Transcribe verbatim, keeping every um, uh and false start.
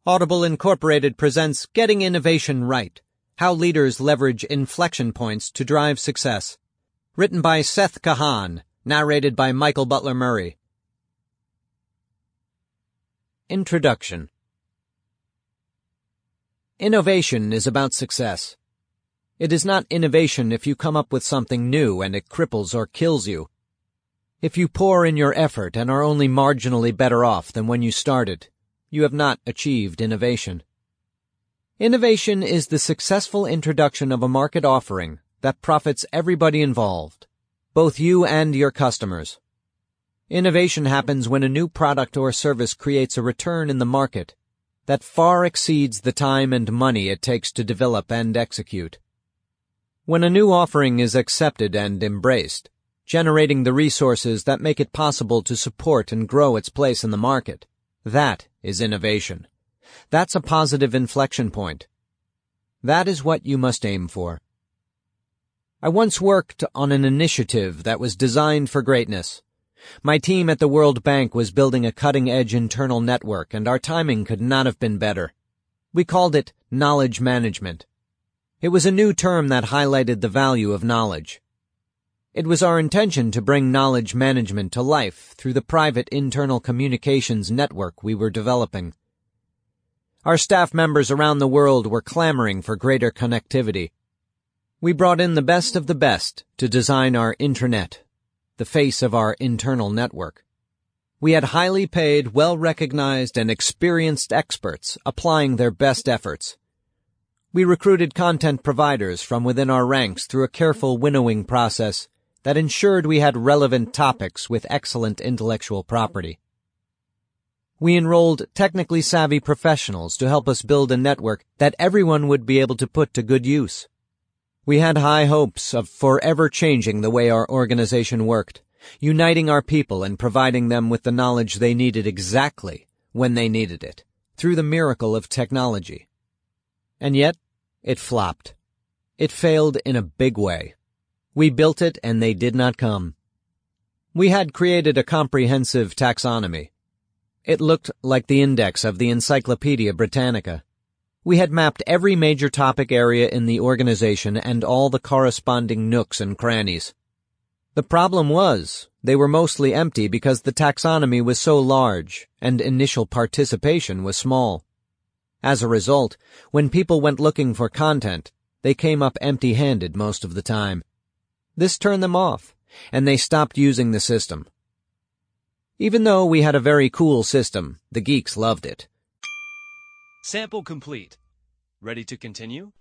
Audible Incorporated presents Getting Innovation Right, How Leaders Leverage Inflection Points to Drive Success. Written by Seth Kahan, narrated by Michael Butler Murray. Introduction. Innovation is about success. It is not innovation if you come up with something new and it cripples or kills you. If you pour in your effort and are only marginally better off than when you started, you have not achieved innovation. Innovation is the successful introduction of a market offering that profits everybody involved, both you and your customers. Innovation happens when a new product or service creates a return in the market that far exceeds the time and money it takes to develop and execute. When a new offering is accepted and embraced, generating the resources that make it possible to support and grow its place in the market, that is innovation. That's a positive inflection point. That is what you must aim for. I once worked on an initiative that was designed for greatness. My team at the World Bank was building a cutting-edge internal network, and our timing could not have been better. We called it knowledge management. It was a new term that highlighted the value of knowledge. It was our intention to bring knowledge management to life through the private internal communications network we were developing. Our staff members around the world were clamoring for greater connectivity. We brought in the best of the best to design our intranet, the face of our internal network. We had highly paid, well-recognized, and experienced experts applying their best efforts. We recruited content providers from within our ranks through a careful winnowing process that ensured we had relevant topics with excellent intellectual property. We enrolled technically savvy professionals to help us build a network that everyone would be able to put to good use. We had high hopes of forever changing the way our organization worked, uniting our people and providing them with the knowledge they needed exactly when they needed it, through the miracle of technology. And yet, it flopped. It failed in a big way. We built it and they did not come. We had created a comprehensive taxonomy. It looked like the index of the Encyclopedia Britannica. We had mapped every major topic area in the organization and all the corresponding nooks and crannies. The problem was, they were mostly empty because the taxonomy was so large and initial participation was small. As a result, when people went looking for content, they came up empty-handed most of the time. This turned them off, and they stopped using the system. Even though we had a very cool system, the geeks loved it. Sample complete. Ready to continue?